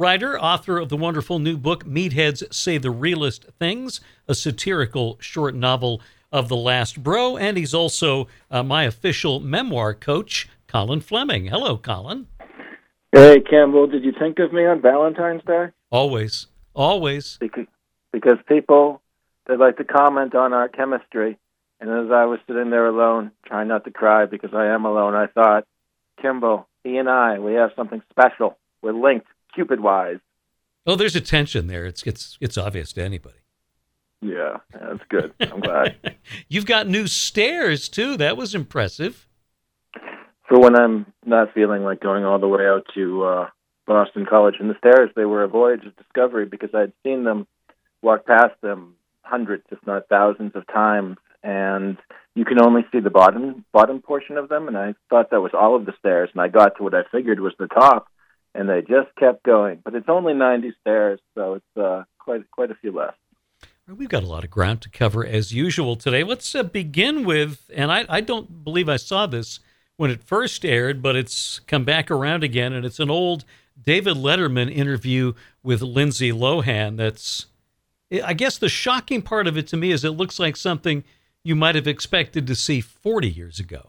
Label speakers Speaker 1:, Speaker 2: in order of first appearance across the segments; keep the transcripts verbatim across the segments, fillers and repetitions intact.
Speaker 1: writer, author of the wonderful new book, Meatheads Say the Realest Things, a satirical short novel of the last bro, and he's also uh, my official memoir coach, Colin Fleming. Hello, Colin.
Speaker 2: Hey, Campbell, did you think of me on Valentine's Day?
Speaker 1: Always, always.
Speaker 2: Because, because people, they like to comment on our chemistry, and as I was sitting there alone, trying not to cry because I am alone, I thought, Kimball, he and I, we have something special. We're linked, Cupid-wise.
Speaker 1: Oh, there's a tension there. It's it's it's obvious to anybody.
Speaker 2: Yeah, that's good. I'm glad.
Speaker 1: You've got new stairs, too. That was impressive.
Speaker 2: For when I'm not feeling like going all the way out to uh, Boston College. And the stairs, they were a voyage of discovery because I'd seen them, walk past them hundreds, if not thousands of times, and you can only see the bottom bottom portion of them, and I thought that was all of the stairs, and I got to what I figured was the top, and they just kept going. But it's only ninety stairs, so it's uh, quite quite a few left.
Speaker 1: We've got a lot of ground to cover as usual today. Let's uh, begin with, and I, I don't believe I saw this when it first aired, but it's come back around again, and it's an old David Letterman interview with Lindsay Lohan. That's, I guess the shocking part of it to me is it looks like something you might have expected to see forty years ago.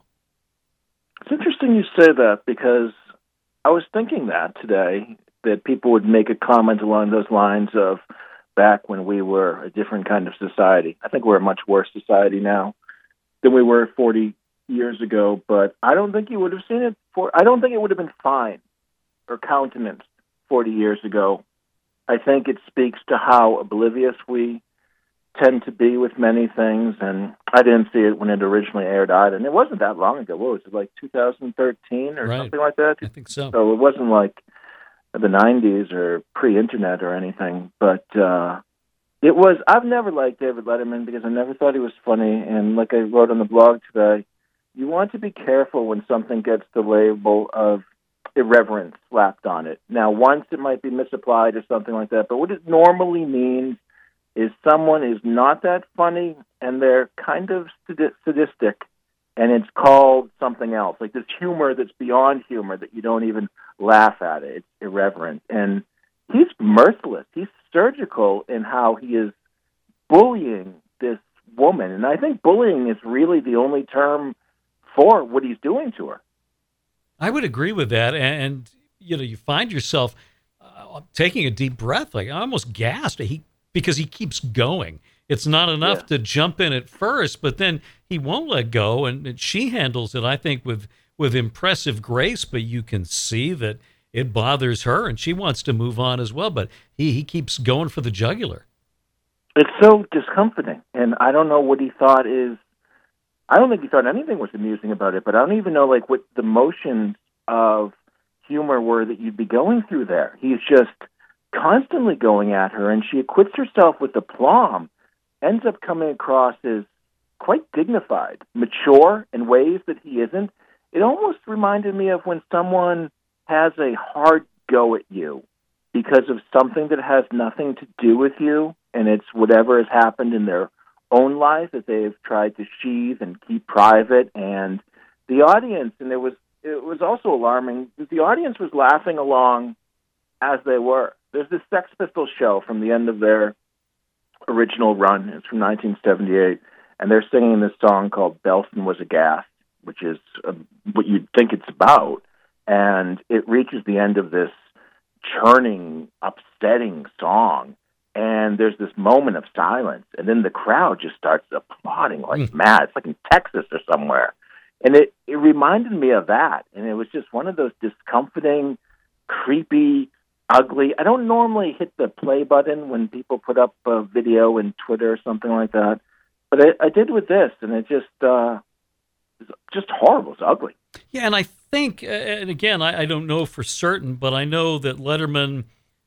Speaker 2: It's interesting you say that because I was thinking that today, that people would make a comment along those lines of back when we were a different kind of society. I think we're a much worse society now than we were forty years ago, but I don't think you would have seen it for, I don't think it would have been fine or countenanced forty years ago. I think it speaks to how oblivious we tend to be with many things, and I didn't see it when it originally aired either. And it wasn't that long ago. What was it, like two thousand thirteen or
Speaker 1: right.
Speaker 2: something like that?
Speaker 1: I think so.
Speaker 2: So it wasn't like the nineties or pre-internet or anything, but uh, it was, I've never liked David Letterman because I never thought he was funny, and like I wrote on the blog today, you want to be careful when something gets the label of irreverence slapped on it. Now, once it might be misapplied or something like that, but what it normally means is someone is not that funny and they're kind of sadistic, and it's called something else, like this humor that's beyond humor that you don't even laugh at it. It's irreverent. And he's merciless. He's surgical in how he is bullying this woman. And I think bullying is really the only term for what he's doing to her.
Speaker 1: I would agree with that. And, and you know, you find yourself uh, taking a deep breath, like I almost gasped he, because he keeps going. It's not enough yeah. to jump in at first, but then he won't let go, and, and she handles it, I think, with, with impressive grace, but you can see that it bothers her, and she wants to move on as well, but he, he keeps going for the jugular.
Speaker 2: It's so discomforting, and I don't know what he thought is, I don't think he thought anything was amusing about it, but I don't even know like what the motions of humor were that you'd be going through there. He's just constantly going at her, and she acquits herself with aplomb, ends up coming across as quite dignified, mature in ways that he isn't. It almost reminded me of when someone has a hard go at you because of something that has nothing to do with you, and it's whatever has happened in their own life that they've tried to sheathe and keep private. And the audience, and it was it was also alarming, that the audience was laughing along as they were. There's this Sex Pistols show from the end of their original run. It's from nineteen seventy-eight, and they're singing this song called Belson Was Aghast, which is uh, what you'd think it's about. And it reaches the end of this churning, upsetting song, and there's this moment of silence, and then the crowd just starts applauding like mm. mad. It's like in Texas or somewhere. And it, it reminded me of that, and it was just one of those discomforting, creepy, ugly. I don't normally hit the play button when people put up a video in Twitter or something like that, but I, I did with this, and it just uh, it's just horrible. It's ugly.
Speaker 1: Yeah, and I think, and again, I, I don't know for certain, but I know that Letterman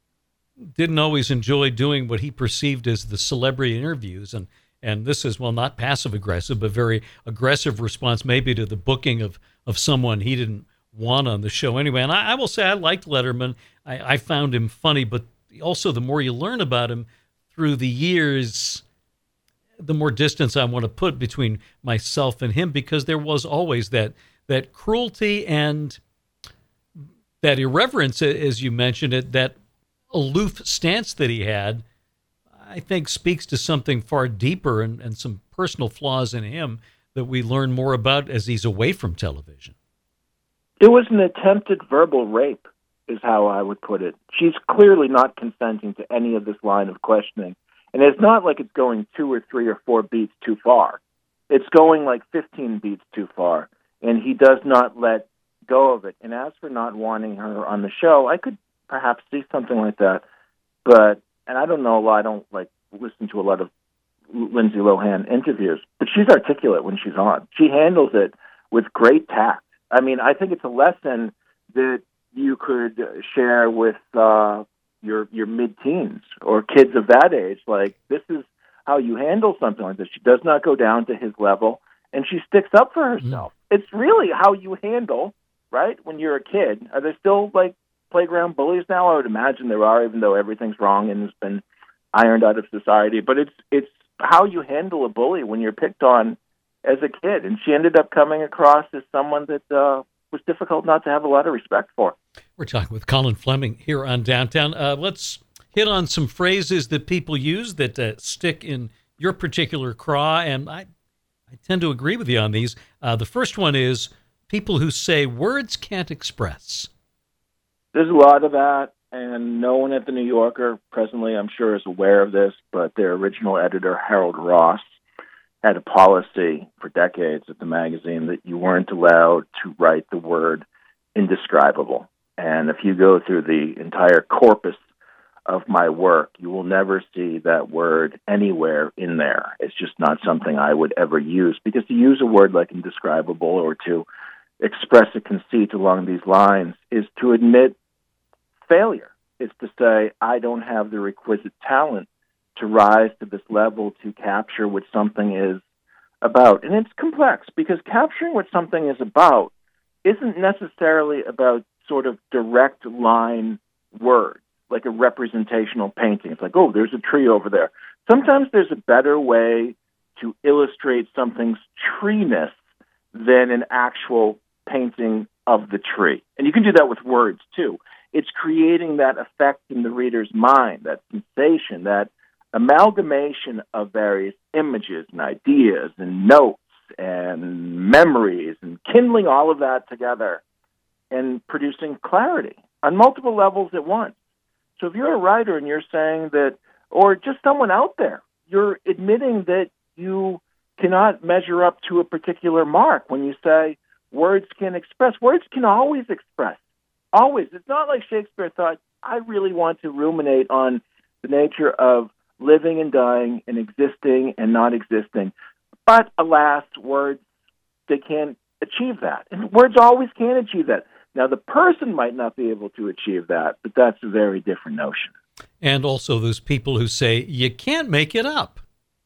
Speaker 1: didn't always enjoy doing what he perceived as the celebrity interviews, and and this is, well, not passive-aggressive, but very aggressive response maybe to the booking of, of someone he didn't want on the show anyway. And I, I will say I liked Letterman. I, I found him funny, but also the more you learn about him through the years, the more distance I want to put between myself and him, because there was always that that cruelty and that irreverence, as you mentioned it, that aloof stance that he had, I think speaks to something far deeper and, and some personal flaws in him that we learn more about as he's away from television.
Speaker 2: It was an attempted verbal rape, is how I would put it. She's clearly not consenting to any of this line of questioning. And it's not like it's going two or three or four beats too far. It's going like fifteen beats too far. And he does not let go of it. And as for not wanting her on the show, I could perhaps see something like that. But, and I don't know a lot, I don't like listen to a lot of Lindsay Lohan interviews, but she's articulate when she's on. She handles it with great tact. I mean, I think it's a lesson that you could share with uh, your your mid-teens or kids of that age. Like, this is how you handle something like this. She does not go down to his level, and she sticks up for herself. Mm. It's really how you handle, right, when you're a kid. Are there still, like, playground bullies now? I would imagine there are, even though everything's wrong and has been ironed out of society. But it's it's how you handle a bully when you're picked on as a kid. And she ended up coming across as someone that uh, was difficult not to have a lot of respect for.
Speaker 1: We're talking with Colin Fleming here on Downtown. Uh, let's hit on some phrases that people use that uh, stick in your particular craw. And I, I tend to agree with you on these. Uh, the first one is people who say words can't express.
Speaker 2: There's a lot of that. And no one at the New Yorker presently, I'm sure, is aware of this, but their original editor, Harold Ross, had a policy for decades at the magazine that you weren't allowed to write the word indescribable. And if you go through the entire corpus of my work, you will never see that word anywhere in there. It's just not something I would ever use, because to use a word like indescribable or to express a conceit along these lines is to admit failure. Is to say, I don't have the requisite talent to rise to this level to capture what something is about. And it's complex, because capturing what something is about isn't necessarily about sort of direct line words, like a representational painting. It's like, oh, there's a tree over there. Sometimes there's a better way to illustrate something's treeness than an actual painting of the tree. And you can do that with words, too. It's creating that effect in the reader's mind, that sensation, that amalgamation of various images and ideas and notes and memories, and kindling all of that together and producing clarity on multiple levels at once. So if you're a writer and you're saying that, or just someone out there, you're admitting that you cannot measure up to a particular mark when you say words can express. Words can always express. Always. It's not like Shakespeare thought, I really want to ruminate on the nature of living and dying and existing and not existing. But alas, words, they can't achieve that. And words always can achieve that. Now, the person might not be able to achieve that, but that's a very different notion.
Speaker 1: And also those people who say, you can't make it up.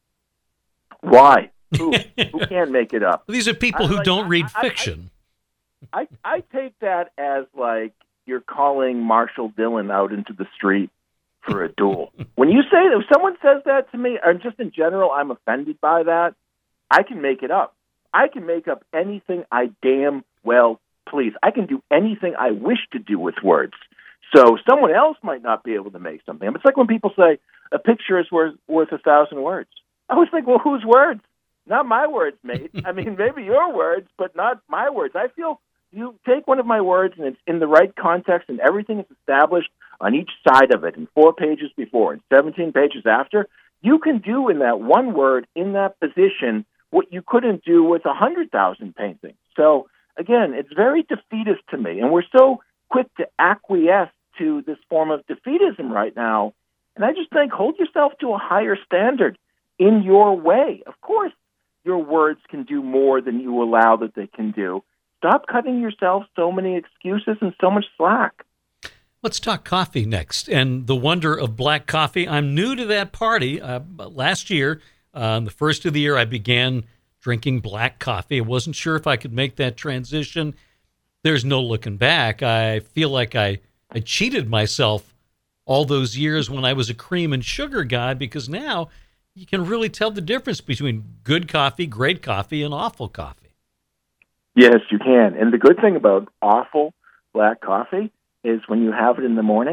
Speaker 2: Why? Who, who can't make it up?
Speaker 1: These are people I, who like, don't I, read I, fiction.
Speaker 2: I, I, I take that as like you're calling Marshall Dillon out into the street for a duel. When you say that, if someone says that to me, or just in general, I'm offended by that, I can make it up. I can make up anything I damn well please. I can do anything I wish to do with words. So someone else might not be able to make something up. It's like when people say a picture is worth, worth a thousand words. I always think, well, whose words? Not my words, mate. I mean, maybe your words, but not my words. I feel you take one of my words and it's in the right context and everything is established on each side of it, and four pages before and seventeen pages after, you can do in that one word, in that position, what you couldn't do with a hundred thousand paintings. So again, it's very defeatist to me, and we're so quick to acquiesce to this form of defeatism right now. And I just think, hold yourself to a higher standard in your way. Of course, your words can do more than you allow that they can do. Stop cutting yourself so many excuses and so much slack.
Speaker 1: Let's talk coffee next, and the wonder of black coffee. I'm new to that party. Uh, last year, uh, the first of the year, I began drinking black coffee. I wasn't sure if I could make that transition. There's no looking back. I feel like I, I cheated myself all those years when I was a cream and sugar guy, because now you can really tell the difference between good coffee, great coffee, and awful coffee.
Speaker 2: Yes, you can. And the good thing about awful black coffee is when you have it in the morning,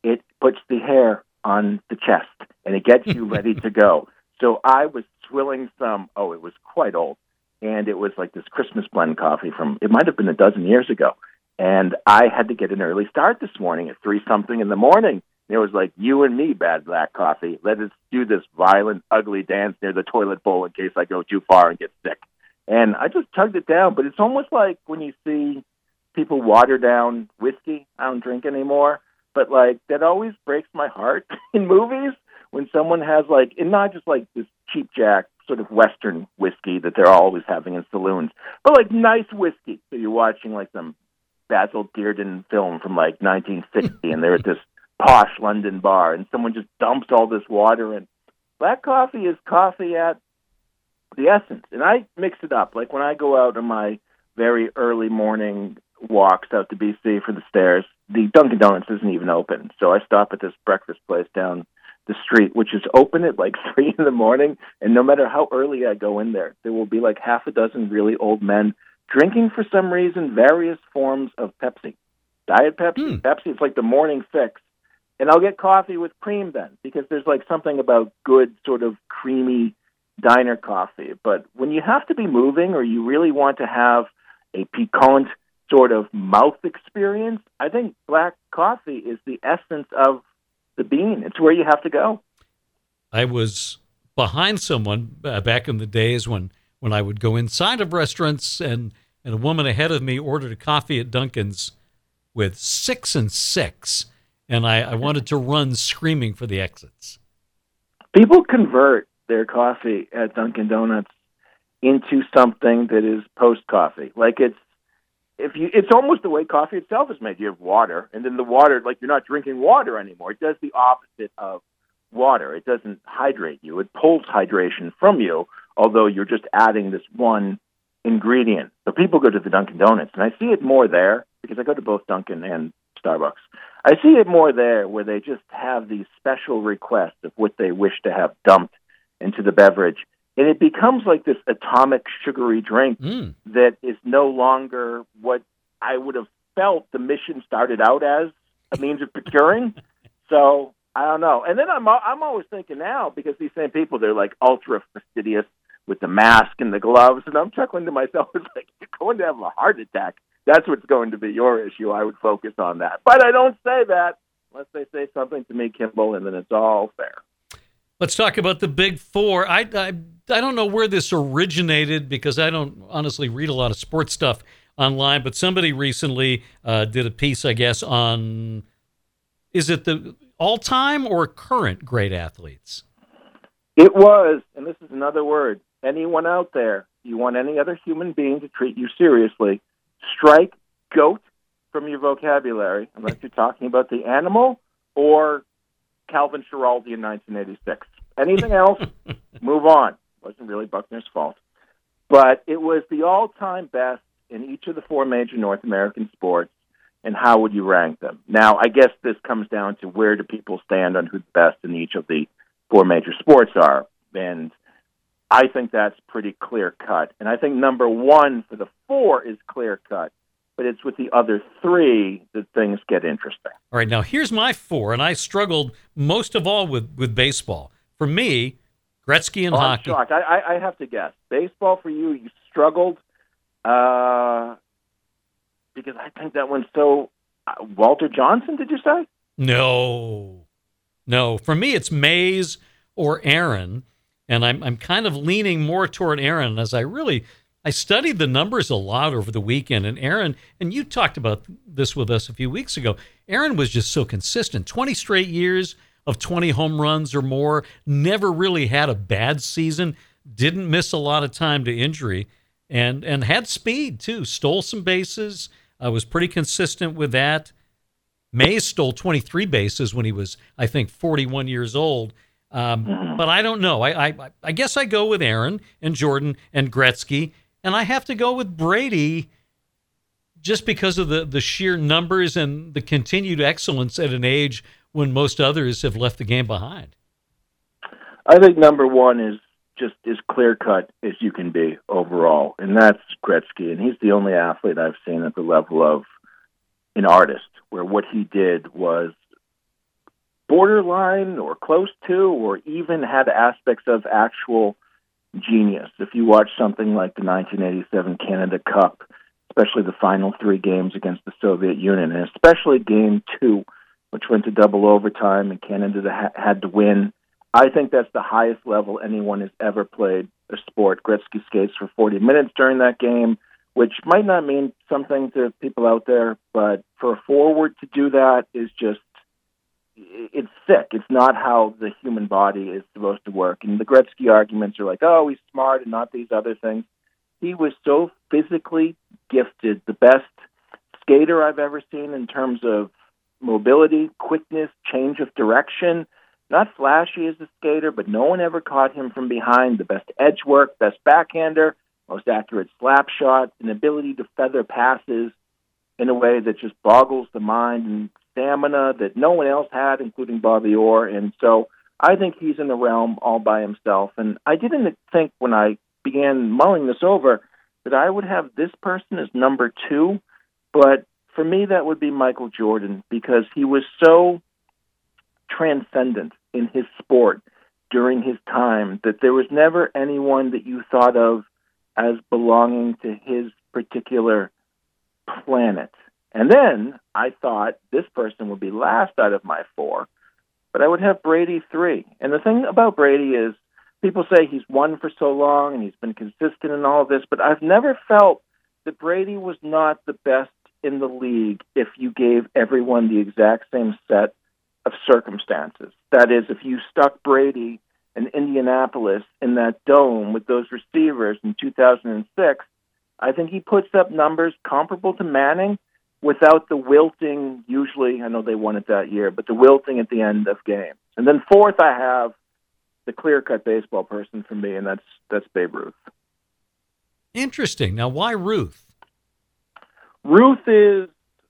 Speaker 2: it puts the hair on the chest, and it gets you ready to go. So I was swilling some, oh, it was quite old, and it was like this Christmas blend coffee from, it might have been a dozen years ago. And I had to get an early start this morning at three-something in the morning. It was like, you and me, bad black coffee. Let us do this violent, ugly dance near the toilet bowl in case I go too far and get sick. And I just tugged it down. But it's almost like when you see people water down whiskey. I don't drink anymore. But, like, that always breaks my heart in movies when someone has, like, and not just, like, this cheap jack sort of Western whiskey that they're always having in saloons, but, like, nice whiskey. So you're watching, like, some Basil Dearden film from, like, nineteen sixty, and they're at this posh London bar, and someone just dumps all this water in. Black coffee is coffee at the essence, and I mix it up. Like when I go out on my very early morning walks out to B C for the stairs, the Dunkin' Donuts isn't even open, so I stop at this breakfast place down the street, which is open at like three in the morning, and no matter how early I go in there, there will be like half a dozen really old men drinking, for some reason, various forms of Pepsi. Diet Pepsi, mm. Pepsi, it's like the morning fix. And I'll get coffee with cream then, because there's like something about good sort of creamy diner coffee. But when you have to be moving or you really want to have a piquant sort of mouth experience, I think black coffee is the essence of the bean. It's where you have to go.
Speaker 1: I was behind someone uh, back in the days when, when I would go inside of restaurants and, and a woman ahead of me ordered a coffee at Dunkin's with six and six. And I, I wanted to run screaming for the exits.
Speaker 2: People convert their coffee at Dunkin' Donuts into something that is post-coffee. Like it's if you, it's almost the way coffee itself is made. You have water, and then the water, like you're not drinking water anymore. It does the opposite of water. It doesn't hydrate you. It pulls hydration from you, although you're just adding this one ingredient. So people go to the Dunkin' Donuts, and I see it more there because I go to both Dunkin' and Starbucks. I see it more there where they just have these special requests of what they wish to have dumped into the beverage. And it becomes like this atomic sugary drink mm. that is no longer what I would have felt the mission started out as a means of procuring. So I don't know. And then I'm I'm always thinking now, because these same people, they're like ultra fastidious with the mask and the gloves. And I'm chuckling to myself, it's like, you're going to have a heart attack. That's what's going to be your issue. I would focus on that. But I don't say that unless they say something to me, Kimball, and then it's all fair.
Speaker 1: Let's talk about the Big Four. I, I, I don't know where this originated because I don't honestly read a lot of sports stuff online, but somebody recently uh, did a piece, I guess, on, is it the all-time or current great athletes?
Speaker 2: It was, and this is another word, anyone out there, you want any other human being to treat you seriously, strike GOAT from your vocabulary, unless you're talking about the animal or Calvin Schiraldi in nineteen eighty-six. Anything else, move on. It wasn't really Buckner's fault. But it was the all-time best in each of the four major North American sports, and how would you rank them? Now, I guess this comes down to where do people stand on who the best in each of the four major sports are, and I think that's pretty clear-cut. And I think number one for the four is clear-cut, but it's with the other three that things get interesting.
Speaker 1: All right, now here's my four, and I struggled most of all with, with baseball. For me, Gretzky and
Speaker 2: oh,
Speaker 1: hockey.
Speaker 2: I'm shocked. I, I, I have to guess. Baseball for you, you struggled uh, because I think that one's so... Uh, Walter Johnson, did you say?
Speaker 1: No. No. For me, it's Mays or Aaron. And I'm I'm kind of leaning more toward Aaron as I really, I studied the numbers a lot over the weekend. And Aaron, and you talked about this with us a few weeks ago, Aaron was just so consistent. twenty straight years of twenty home runs or more, never really had a bad season, didn't miss a lot of time to injury, and, and had speed too, stole some bases, uh, was pretty consistent with that. Mays stole twenty-three bases when he was, I think, forty-one years old. Um, but I don't know. I, I I guess I go with Aaron and Jordan and Gretzky, and I have to go with Brady just because of the, the sheer numbers and the continued excellence at an age when most others have left the game behind.
Speaker 2: I think number one is just as clear-cut as you can be overall, and that's Gretzky, and he's the only athlete I've seen at the level of an artist, where what he did was borderline or close to, or even had aspects of actual genius. If you watch something like the nineteen eighty-seven Canada Cup, especially the final three games against the Soviet Union, and especially game two, which went to double overtime and Canada ha- had to win, I think that's the highest level anyone has ever played a sport. Gretzky skates for forty minutes during that game, which might not mean something to people out there, but for a forward to do that is just, it's sick. It's not how the human body is supposed to work. And the Gretzky arguments are like, oh, he's smart and not these other things. He was so physically gifted, the best skater I've ever seen in terms of mobility, quickness, change of direction. Not flashy as a skater, but no one ever caught him from behind. The best edge work, best backhander, most accurate slap shot, an ability to feather passes in a way that just boggles the mind, and stamina that no one else had, including Bobby Orr. And so I think he's in the realm all by himself. And I didn't think when I began mulling this over that I would have this person as number two, but for me that would be Michael Jordan, because he was so transcendent in his sport during his time that there was never anyone that you thought of as belonging to his particular planet. And then I thought this person would be last out of my four, but I would have Brady three. And the thing about Brady is people say he's won for so long and he's been consistent in all of this, but I've never felt that Brady was not the best in the league if you gave everyone the exact same set of circumstances. That is, if you stuck Brady in Indianapolis in that dome with those receivers in two thousand six, I think he puts up numbers comparable to Manning without the wilting, usually, I know they won it that year, but the wilting at the end of games. And then fourth, I have the clear-cut baseball person for me, and that's that's Babe Ruth.
Speaker 1: Interesting. Now, why Ruth?
Speaker 2: Ruth is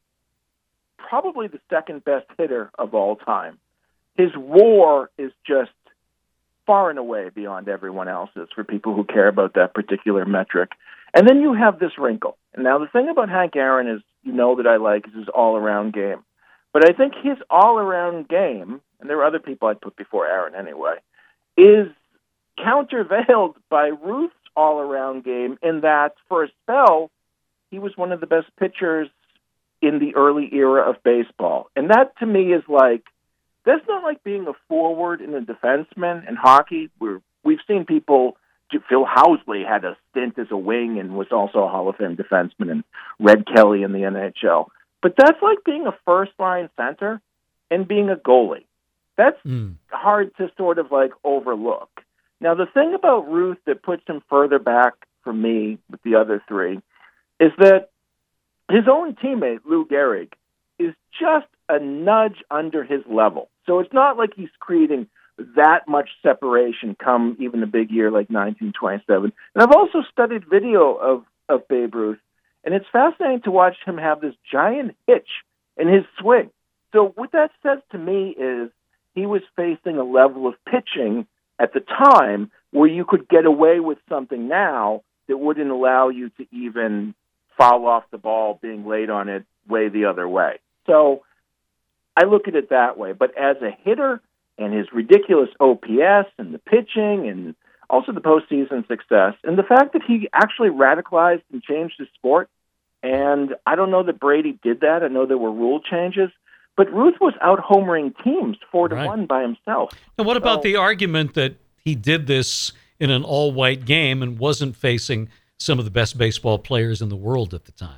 Speaker 2: probably the second best hitter of all time. His WAR is just far and away beyond everyone else's for people who care about that particular metric. And then you have this wrinkle. And now the thing about Hank Aaron is, you know that I like, is his all-around game. But I think his all-around game, and there are other people I'd put before Aaron anyway, is countervailed by Ruth's all-around game in that for a spell, he was one of the best pitchers in the early era of baseball. And that to me is like, that's not like being a forward and a defenseman in hockey, where we've seen people, Phil Housley had a stint as a wing and was also a Hall of Fame defenseman, and Red Kelly in the N H L. But that's like being a first-line center and being a goalie. That's mm. hard to sort of like overlook. Now, the thing about Ruth that puts him further back for me with the other three is that his own teammate, Lou Gehrig, is just a nudge under his level. So it's not like he's creating that much separation come even a big year like nineteen twenty-seven. And I've also studied video of, of Babe Ruth, and it's fascinating to watch him have this giant hitch in his swing. So what that says to me is he was facing a level of pitching at the time where you could get away with something now that wouldn't allow you to even foul off the ball being laid on it way the other way. So I look at it that way. But as a hitter, and his ridiculous O P S and the pitching and also the postseason success, and the fact that he actually radicalized and changed his sport, and I don't know that Brady did that. I know there were rule changes, but Ruth was out-homering teams four to right. one by himself.
Speaker 1: And what
Speaker 2: so,
Speaker 1: about the argument that he did this in an all-white game and wasn't facing some of the best baseball players in the world at the time?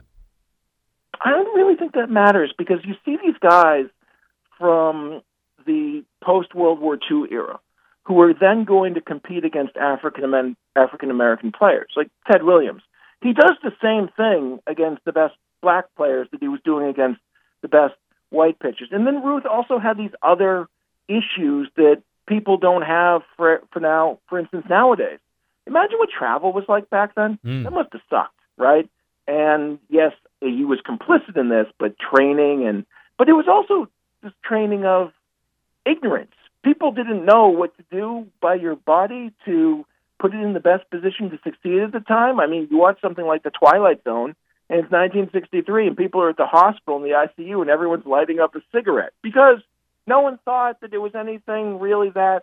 Speaker 2: I don't really think that matters, because you see these guys from the post-World War Two era who are then going to compete against African African American players, like Ted Williams. He does the same thing against the best black players that he was doing against the best white pitchers. And then Ruth also had these other issues that people don't have for for now. For instance, nowadays, imagine what travel was like back then. Mm. That must have sucked, right? And yes, he was complicit in this, but training and but it was also this training of ignorance. People didn't know what to do by your body to put it in the best position to succeed at the time. I mean, you watch something like The Twilight Zone, and it's nineteen sixty-three, and people are at the hospital in the I C U, and everyone's lighting up a cigarette because No one thought that there was anything really that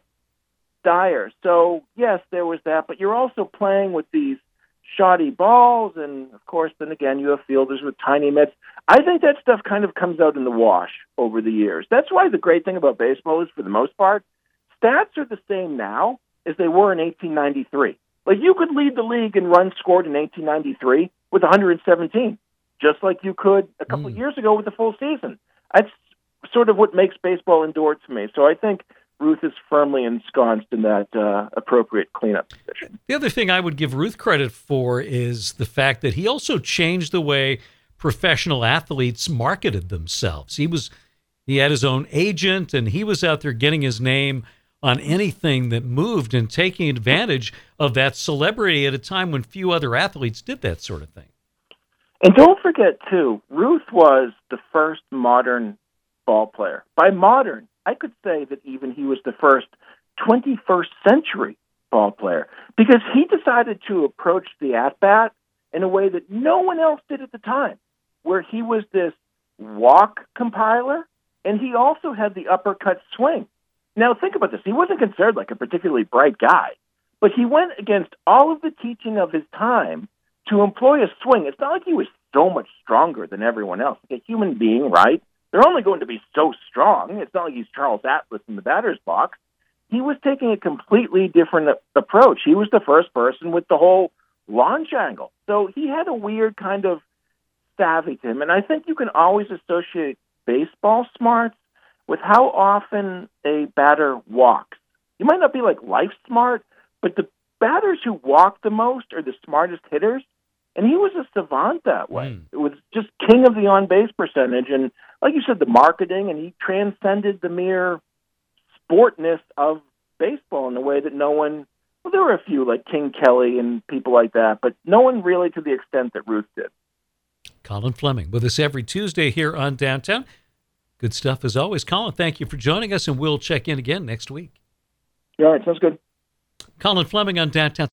Speaker 2: dire. So, yes, there was that, but you're also playing with these shoddy balls, and, of course, then again, you have fielders with tiny mitts. I think that stuff kind of comes out in the wash over the years. That's why the great thing about baseball is, for the most part, stats are the same now as they were in eighteen ninety-three. Like, you could lead the league in runs scored in eighteen ninety-three with one hundred seventeen, just like you could a couple
Speaker 1: Mm.
Speaker 2: of years ago with the full season. That's sort of what makes baseball endured to me. So I think Ruth is firmly ensconced in that uh, appropriate cleanup position.
Speaker 1: The other thing I would give Ruth credit for is the fact that he also changed the way professional athletes marketed themselves. He was he had his own agent, and he was out there getting his name on anything that moved and taking advantage of that celebrity at a time when few other athletes did that sort of thing.
Speaker 2: And don't forget, too, Ruth was the first modern ball player. By modern, I could say that even he was the first twenty-first century ball player, because he decided to approach the at-bat in a way that no one else did at the time, where he was this walk compiler, and he also had the uppercut swing. Now, think about this. He wasn't considered like a particularly bright guy, but he went against all of the teaching of his time to employ a swing. It's not like he was so much stronger than everyone else. Like a human being, right? They're only going to be so strong. It's not like he's Charles Atlas in the batter's box. He was taking a completely different a- approach. He was the first person with the whole launch angle. So he had a weird kind of savvy to him. And I think you can always associate baseball smarts with how often a batter walks. You might not be like life smart, but the batters who walk the most are the smartest hitters. And he was a savant that way.
Speaker 1: Mm.
Speaker 2: It was just king of the on-base percentage. And like you said, the marketing, and he transcended the mere sportness of baseball in a way that no one, well, there were a few like King Kelly and people like that, but no one really to the extent that Ruth did.
Speaker 1: Colin Fleming with us every Tuesday here on Downtown. Good stuff as always. Colin, thank you for joining us, and we'll check in again next week.
Speaker 2: All right, sounds good.
Speaker 1: Colin Fleming on Downtown.